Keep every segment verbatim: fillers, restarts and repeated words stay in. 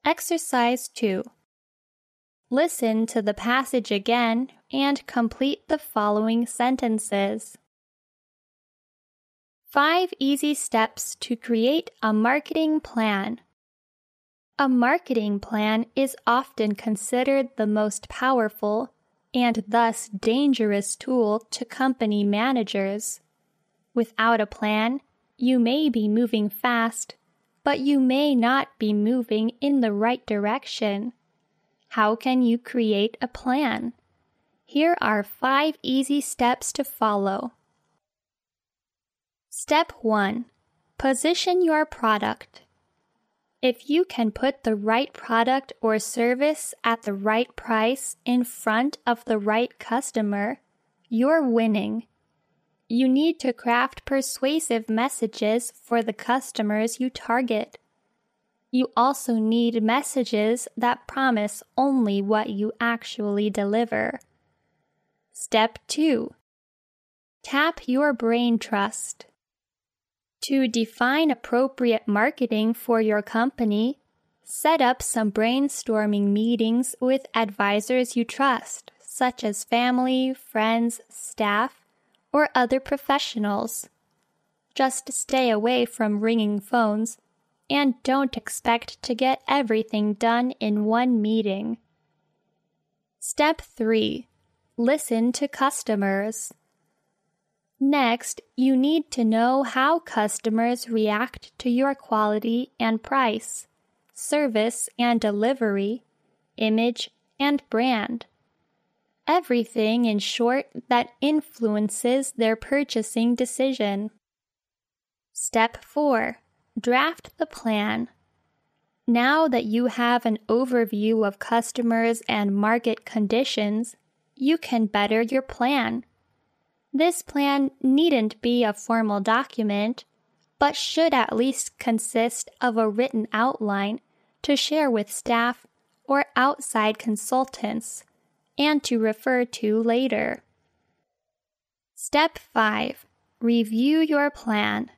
Exercise two. Listen to the passage again and complete the following sentences. Five easy steps to create a marketing plan. A marketing plan is often considered the most powerful and thus dangerous tool to company managers. Without a plan, you may be moving fast, but you may not be moving in the right direction. How can you create a plan? Here are five easy steps to follow. Step one. Position your product. If you can put the right product or service at the right price in front of the right customer, you're winning. You need to craft persuasive messages for the customers you target. You also need messages that promise only what you actually deliver. Step two. Tap your brain trust. To define appropriate marketing for your company, set up some brainstorming meetings with advisors you trust, such as family, friends, staff, or other professionals. Just stay away from ringing phones and don't expect to get everything done in one meeting. Step three. Listen to customers. Next, you need to know how customers react to your quality and price, service and delivery, image and brand. Everything, in short, that influences their purchasing decision. Step four. Draft the plan. Now that you have an overview of customers and market conditions, you can better your plan. This plan needn't be a formal document, but should at least consist of a written outline to share with staff or outside consultants and to refer to later. Step five. Review your plan.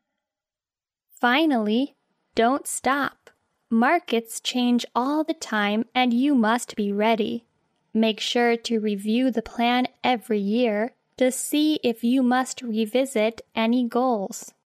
Finally, don't stop. Markets change all the time and you must be ready. Make sure to review the plan every year to see if you must revisit any goals.